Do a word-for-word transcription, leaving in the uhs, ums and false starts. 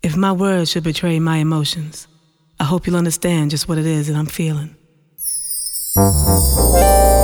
If my words should betray my emotions, I hope you'll understand just what it is that I'm feeling.